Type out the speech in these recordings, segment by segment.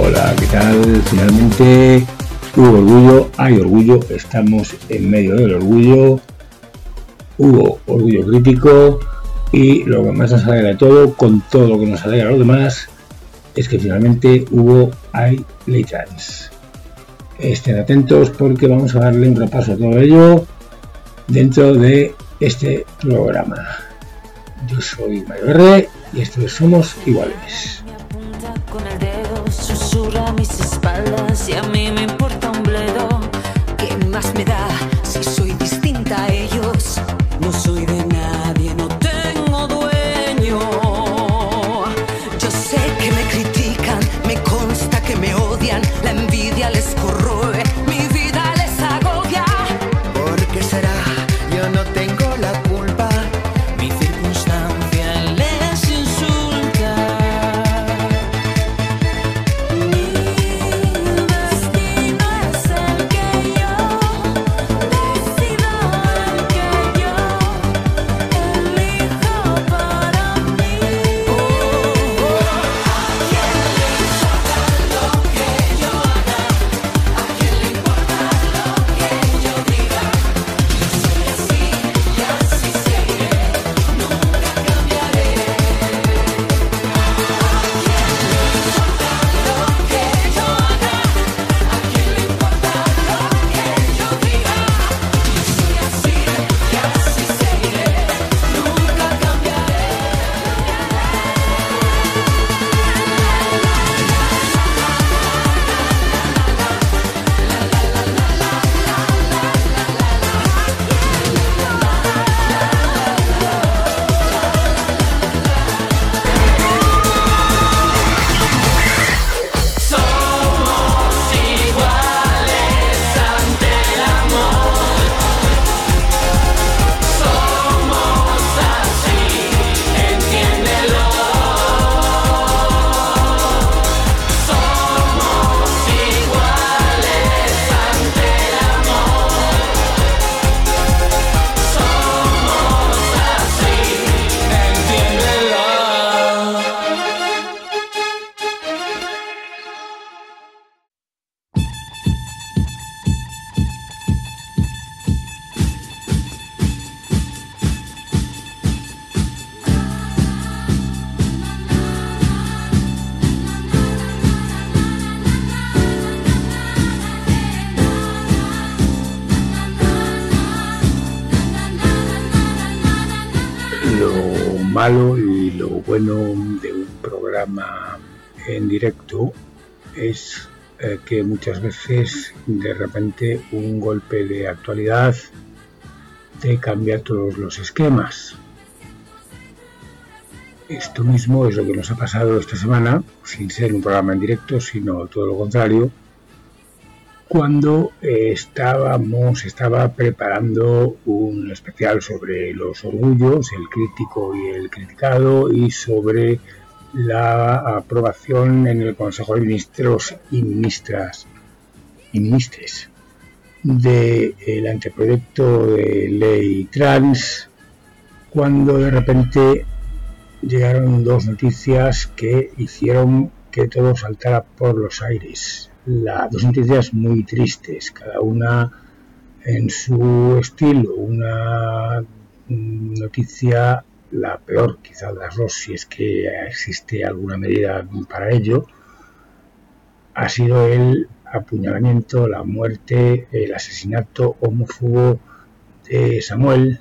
Hola, ¿qué tal? Finalmente hubo orgullo, hay orgullo, estamos en medio del orgullo, hubo orgullo crítico y lo que más nos alegra de todo, con todo lo que nos alegra a los demás, es que finalmente hubo Ley Trans. Estén atentos porque vamos a darle un repaso a todo ello dentro de este programa. Yo soy Mario R y esto es Somos Iguales. Con el dedo susurra a mis espaldas y a mí me importa un bledo. ¿Qué más me da si soy distinta a ellos? No soy de nadie, no tengo dueño. Yo sé que me critican, me consta que me odian, la envidia les corroe, mi vida les agobia. ¿Por qué será? Yo no tengo la culpa, mi circunstancia les insulta. Malo y lo bueno de un programa en directo es que muchas veces de repente un golpe de actualidad te cambia todos los esquemas. Esto mismo es lo que nos ha pasado esta semana, sin ser un programa en directo, sino todo lo contrario, cuando estaba preparando un especial sobre los orgullos, el crítico y el criticado, y sobre la aprobación en el Consejo de Ministros y Ministras y Ministres del anteproyecto de ley trans, cuando de repente llegaron dos noticias que hicieron que todo saltara por los aires. Dos noticias muy tristes, cada una en su estilo. Una noticia, la peor quizá de las dos, si es que existe alguna medida para ello, ha sido el apuñalamiento, la muerte, el asesinato homófobo de Samuel,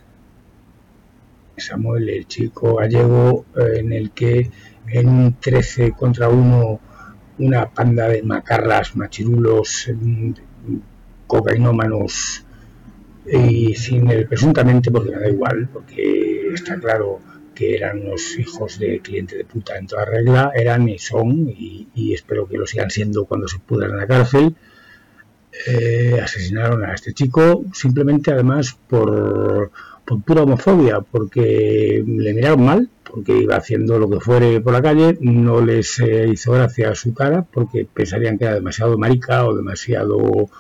el chico gallego, en el que en un 13 contra 1 una panda de macarras, machirulos, cocainómanos, y sin el presuntamente, porque me da igual, porque está claro que eran los hijos de cliente de puta en toda regla, eran y son, y espero que lo sigan siendo cuando se pudran en la cárcel. Asesinaron a este chico simplemente, además, por pura homofobia, porque le miraron mal, porque iba haciendo lo que fuere por la calle, no les hizo gracia su cara, porque pensarían que era demasiado marica o demasiado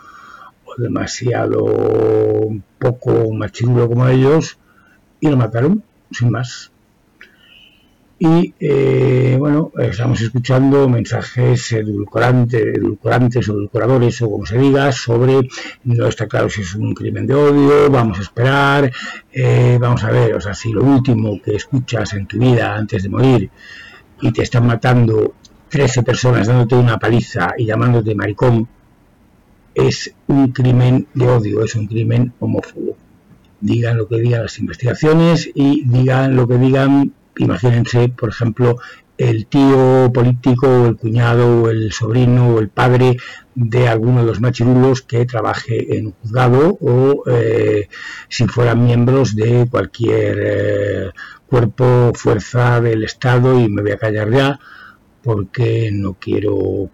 poco machirulo como ellos, y lo mataron, sin más. Y bueno, estamos escuchando mensajes edulcorantes o edulcoradores o como se diga, sobre no está claro si es un crimen de odio, vamos a esperar, vamos a ver, o sea, si lo último que escuchas en tu vida antes de morir y te están matando 13 personas dándote una paliza y llamándote maricón, es un crimen de odio, es un crimen homófobo. Digan lo que digan las investigaciones y digan lo que digan. Imagínense, por ejemplo, el tío político o el cuñado o el sobrino o el padre de alguno de los machirulos que trabaje en un juzgado o si fueran miembros de cualquier cuerpo, fuerza del Estado, y me voy a callar ya porque no quiero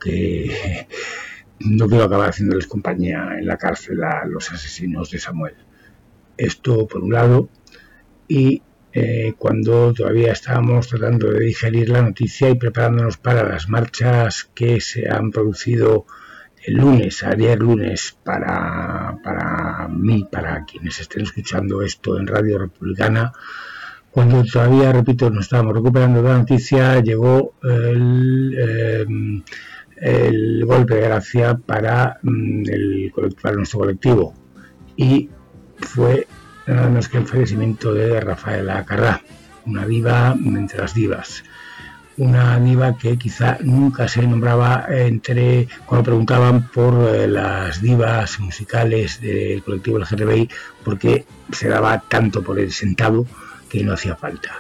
acabar haciéndoles compañía en la cárcel a los asesinos de Samuel. Esto por un lado. Y cuando todavía estábamos tratando de digerir la noticia y preparándonos para las marchas que se han producido ayer lunes, para mí, para quienes estén escuchando esto en Radio Republicana, cuando todavía, repito, nos estábamos recuperando de la noticia, llegó el golpe de gracia para nuestro colectivo, y fue nada menos que el fallecimiento de Rafaela Carrà, una diva entre las divas, una diva que quizá nunca se nombraba cuando preguntaban por las divas musicales del colectivo LGTBI, porque se daba tanto por el sentado que no hacía falta.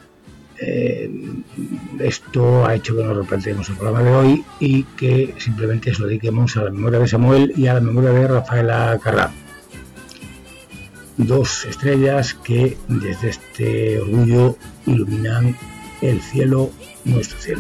Esto ha hecho que nos replanteemos el programa de hoy y que simplemente se lo dediquemos a la memoria de Samuel y a la memoria de Rafaela Carrà. Dos estrellas que desde este orgullo iluminan el cielo, nuestro cielo.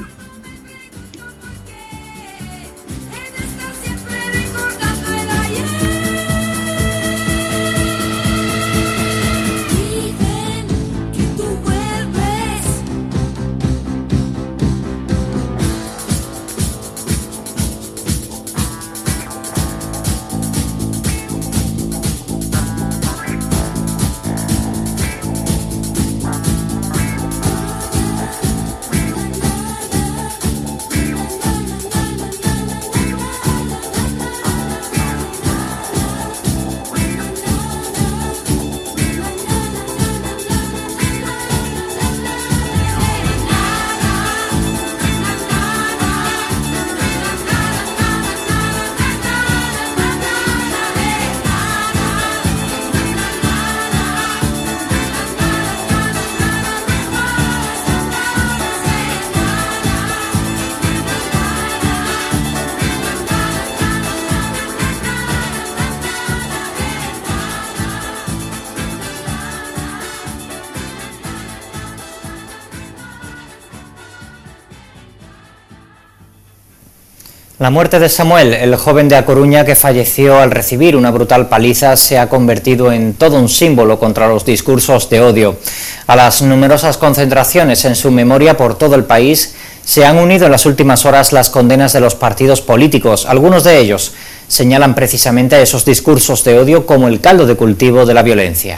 La muerte de Samuel, el joven de A Coruña que falleció al recibir una brutal paliza, se ha convertido en todo un símbolo contra los discursos de odio. A las numerosas concentraciones en su memoria por todo el país se han unido en las últimas horas las condenas de los partidos políticos. Algunos de ellos señalan precisamente a esos discursos de odio como el caldo de cultivo de la violencia.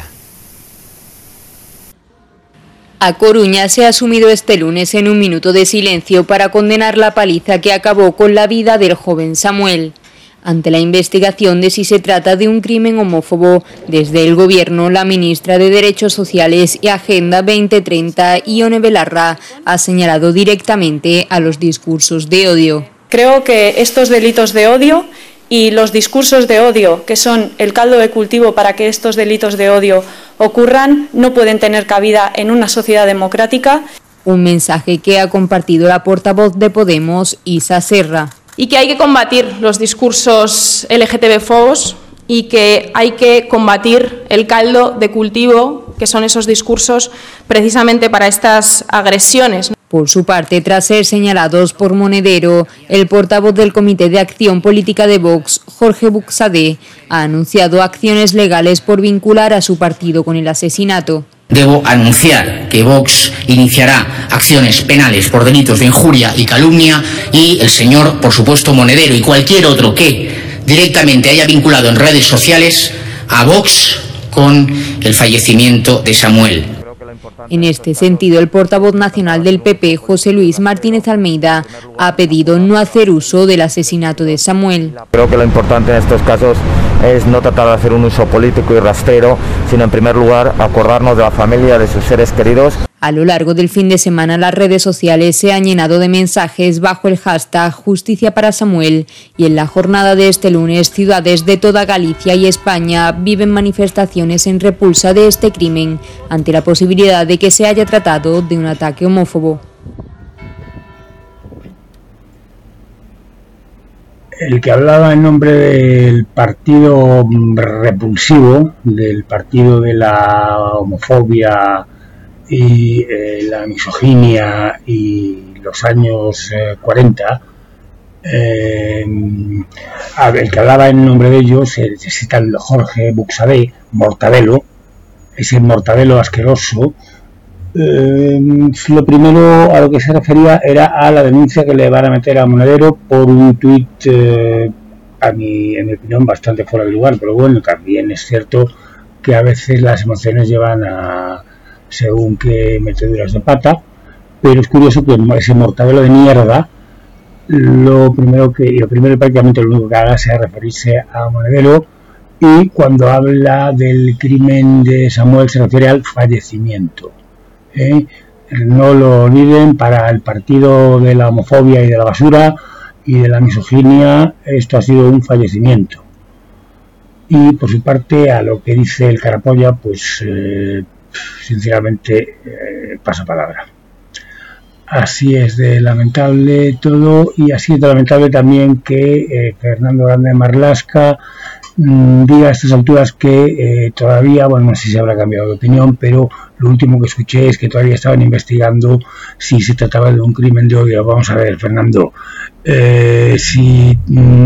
A Coruña se ha sumido este lunes en un minuto de silencio para condenar la paliza que acabó con la vida del joven Samuel. Ante la investigación de si se trata de un crimen homófobo, desde el Gobierno, la ministra de Derechos Sociales y Agenda 2030, Ione Belarra, ha señalado directamente a los discursos de odio. Creo que estos delitos de odio y los discursos de odio, que son el caldo de cultivo para que estos delitos de odio ocurran, no pueden tener cabida en una sociedad democrática. Un mensaje que ha compartido la portavoz de Podemos, Isa Serra. Y que hay que combatir los discursos LGTB-fobos y que hay que combatir el caldo de cultivo, que son esos discursos precisamente para estas agresiones. Por su parte, tras ser señalados por Monedero, el portavoz del Comité de Acción Política de Vox, Jorge Buxadé, ha anunciado acciones legales por vincular a su partido con el asesinato. Debo anunciar que Vox iniciará acciones penales por delitos de injuria y calumnia, y el señor, por supuesto, Monedero y cualquier otro que directamente haya vinculado en redes sociales a Vox con el fallecimiento de Samuel. En este sentido, el portavoz nacional del PP, José Luis Martínez Almeida, ha pedido no hacer uso del asesinato de Samuel. Creo que lo importante en estos casos es no tratar de hacer un uso político y rastrero, sino en primer lugar acordarnos de la familia, de sus seres queridos. A lo largo del fin de semana, las redes sociales se han llenado de mensajes bajo el hashtag Justicia para Samuel, y en la jornada de este lunes, ciudades de toda Galicia y España viven manifestaciones en repulsa de este crimen, ante la posibilidad de que se haya tratado de un ataque homófobo. El que hablaba en nombre del partido repulsivo, del partido de la homofobia y la misoginia y los años 40, el que hablaba en nombre de ellos es el tal Jorge Buxadé, Mortadelo, ese Mortadelo asqueroso. Lo primero a lo que se refería era a la denuncia que le van a meter a Monedero por un tuit, en mi opinión, bastante fuera de lugar, pero bueno, también es cierto que a veces las emociones llevan a según qué meteduras de pata, pero es curioso que ese Mortadelo de mierda, lo primero prácticamente lo único que haga sea referirse a Monedero, y cuando habla del crimen de Samuel se refiere al fallecimiento. No lo olviden, para el partido de la homofobia y de la basura y de la misoginia, esto ha sido un fallecimiento. Y por su parte, a lo que dice el Carapolla, pues sinceramente pasa palabra. Así es de lamentable todo, y así es de lamentable también que Fernando Grande Marlaska diga a estas alturas que todavía, bueno, no sé si se habrá cambiado de opinión, pero lo último que escuché es que todavía estaban investigando si se trataba de un crimen de odio. Vamos a ver, Fernando, si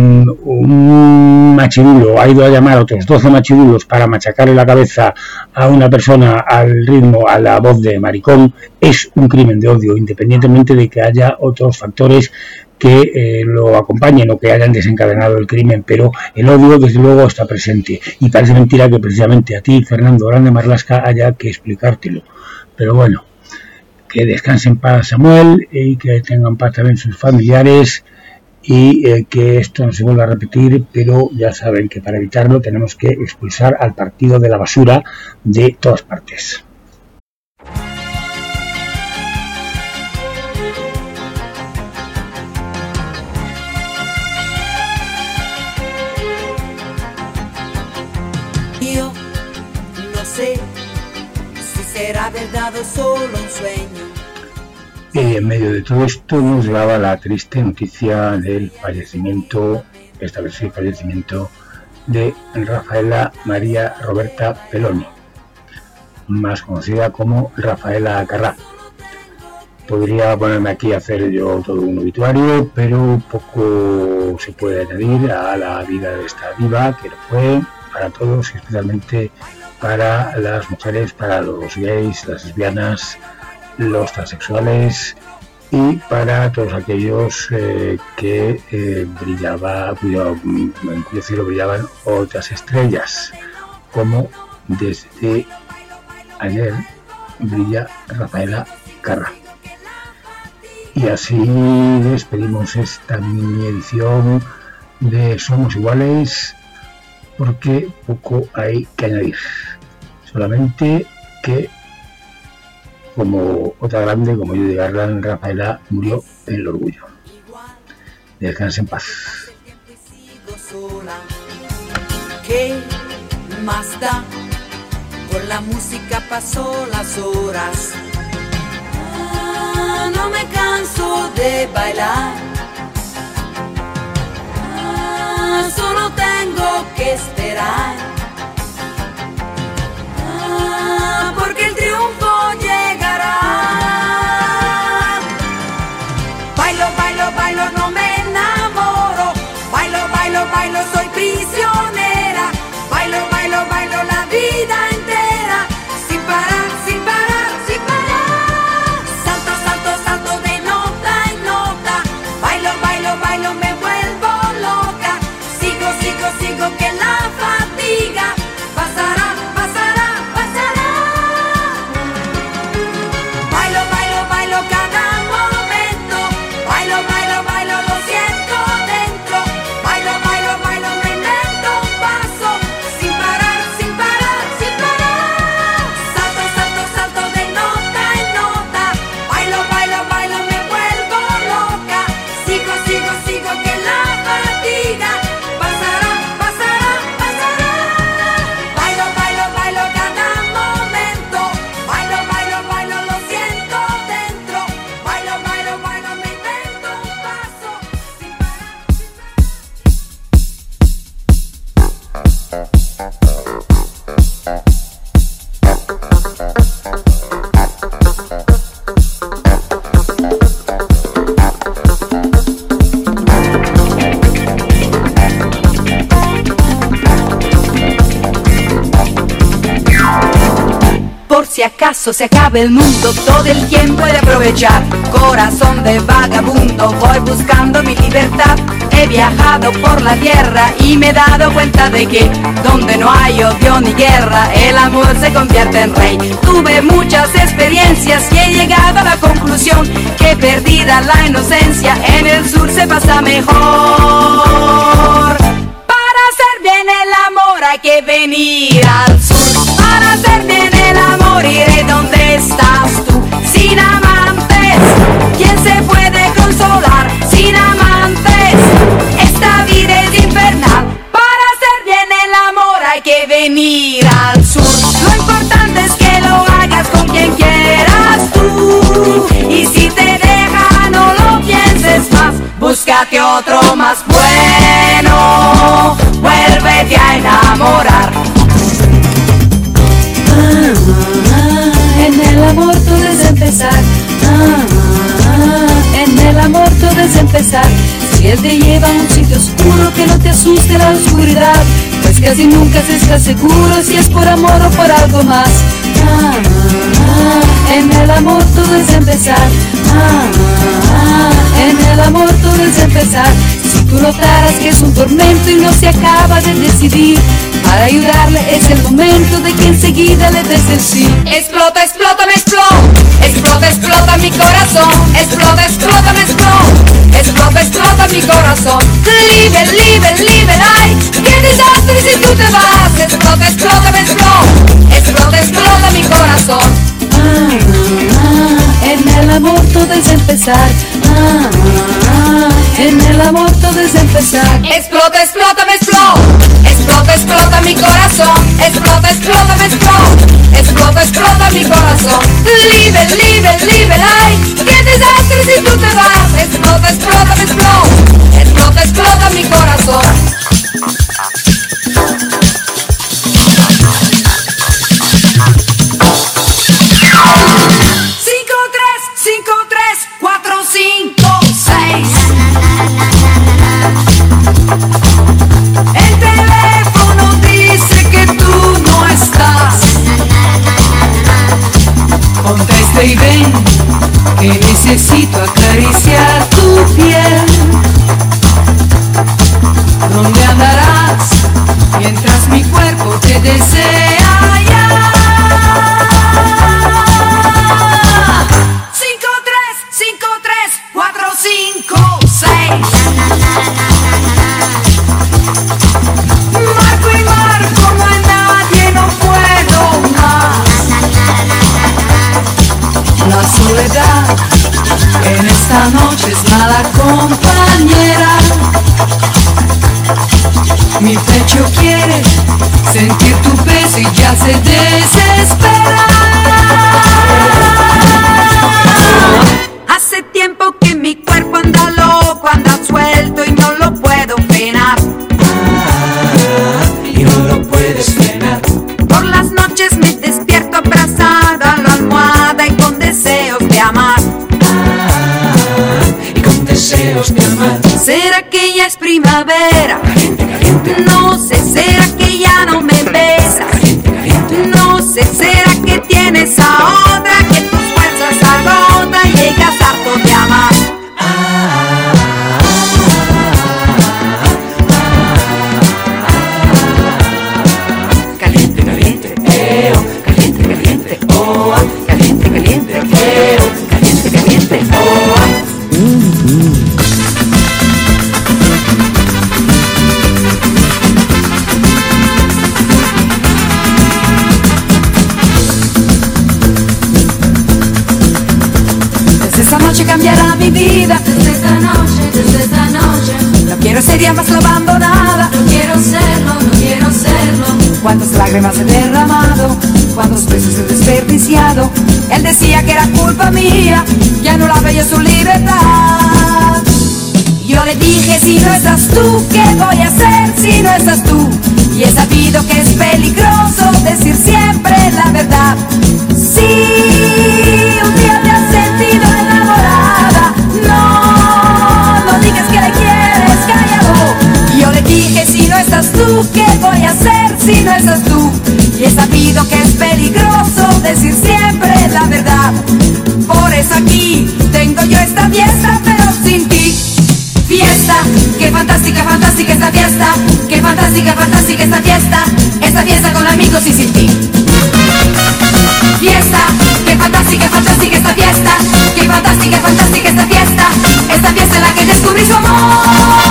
un machirulo ha ido a llamar a otros 12 machirulos para machacarle la cabeza a una persona al ritmo, a la voz de maricón, es un crimen de odio, independientemente de que haya otros factores que lo acompañen o que hayan desencadenado el crimen, pero el odio desde luego está presente, y parece mentira que precisamente a ti, Fernando Grande Marlaska, haya que explicártelo. Pero bueno, que descanse en paz Samuel, y que tengan paz también sus familiares, y que esto no se vuelva a repetir, pero ya saben que para evitarlo tenemos que expulsar al partido de la basura de todas partes. Si será verdad o solo un sueño. Y en medio de todo esto nos llegaba la triste noticia del fallecimiento, esta vez el fallecimiento de Rafaela María Roberta Peloni, más conocida como Rafaela Carrà. Podría ponerme aquí a hacer yo todo un obituario, pero poco se puede añadir a la vida de esta diva, que lo fue para todos, y especialmente para las mujeres, para los gays, las lesbianas, los transexuales, y para todos aquellos que en cuyo cielo brillaban otras estrellas, como desde ayer brilla Rafaela Carrà. Y así despedimos esta mini edición de Somos Iguales, porque poco hay que añadir, solamente que, como otra grande, como Judy Garland, Rafaela murió en el orgullo. Descanse en paz. ¿Qué más da? Con la música pasó las horas. No me canso de bailar. Solo tengo que esperar, porque el triunfo llegará. Bailo, bailo, bailo, no me enamoro. Bailo, bailo, bailo, soy prisionera. Bailo, bailo, bailo la vida entera, sin parar, sin parar, sin parar. Salto, salto, salto de nota en nota. Bailo, bailo, bailo, me vuelvo loca. Sigo, sigo, sigo, que la fatiga pasará, pasará, pasará. contigo que la fatiga pasará, pasará, pasará. Bailo, bailo, bailo cada momento. Bailo, bailo, bailo, lo siento dentro. Bailo, bailo, bailo, me invento un paso sin Por si acaso se acabe el mundo, todo el tiempo he de aprovechar. Corazón de vagabundo, voy buscando mi libertad. He viajado por la tierra y me he dado cuenta de que donde no hay odio ni guerra, el amor se convierte en rey. Tuve muchas experiencias y he llegado a la conclusión que perdida la inocencia, en el sur se pasa mejor. Para hacer bien el amor hay que venir al sur. Para hacer bien el amor iré donde estás tú. Sin amantes, ¿quién se puede consolar? Sin amantes, esta vida es infernal. Para hacer bien el amor hay que venir al sur. Lo importante es que lo hagas con quien quieras tú. Y si te deja no lo pienses más, búscate otro más bueno. Vuélvete a enamorar. En el amor todo es empezar. En el amor todo es empezar. Si él te lleva a un sitio oscuro, que no te asuste la oscuridad, pues casi nunca se está seguro si es por amor o por algo más. En el amor todo es empezar. En el amor todo es empezar. Si tú notaras que es un tormento y no se acaba de decidir, para ayudarle es el momento de que enseguida le des el sí. Explota, explota, me explota. Explota, explota mi corazón. Explota, explota, me explota. Explota, explota mi corazón. Libre, libre, libre, ay, qué desastre si tú te vas. Explota, explota, me explota. Explota, explota mi corazón. En el amor todo es empezar. En el amor todo es empezar. Explota, explota, me explota. Explota, explota mi corazón. Explota, explota, me explota. Explota, explota mi corazón. Libre, libre, libre, ay, qué desastre si tú te vas. Explota, explota, me explota. Explota, explota mi corazón. 5-3-5-3-4-5-6. El teléfono dice que tú no estás. Contesta y ven, que necesito acariciar tu piel. ¿Dónde andarás mientras mi cuerpo te desea ya? 5-3-5-3-4-5-6. Marco y marco, no hay nadie, no puedo más. La soledad en esta noche es mala compañera. Mi pecho quiere sentir tu peso y ya se desespera. Hace tiempo que mi cuerpo anda loco, anda suelto y no lo puedo frenar. Y no lo puedes frenar. Por las noches me despierto abrazada a la almohada y con deseos de amar. Y con deseos de amar. ¿Será que ya es primavera? Caliente, caliente. No sé, ¿será que ya no me besa? Caliente, caliente. No sé, ¿será que tienes a otra que tus fuerzas agotan y llegas harto de amar? Caliente, caliente, caliente, caliente, oh, caliente, caliente, caliente, caliente, oh. Pero sería más lo abandonada. No quiero serlo, no quiero serlo. Cuántas lágrimas he derramado, cuántos besos he desperdiciado. Él decía que era culpa mía, que anulaba yo su libertad. Yo le dije, si no estás tú, ¿qué voy a hacer si no estás tú? Y he sabido que es peligroso decir siempre la verdad. Si un día te has sentido enamorada, no digas que le quieres, cállalo. Yo le dije, si no estás tú, ¿qué voy a hacer si no estás tú? Y he sabido que es peligroso decir siempre la verdad. Por eso aquí tengo yo esta fiesta, pero sin ti. Fiesta, qué fantástica, fantástica esta fiesta. Qué fantástica, fantástica esta fiesta. Esta fiesta con amigos y sin ti. Fiesta, qué fantástica, fantástica esta fiesta. Qué fantástica, fantástica esta fiesta. Esta fiesta en la que descubrí su amor.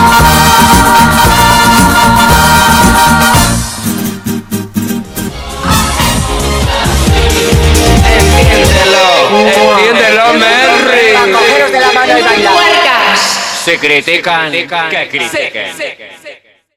Entiéndelo, Merry. Cogeros de la mano y bailar. Se critican, que critiquen.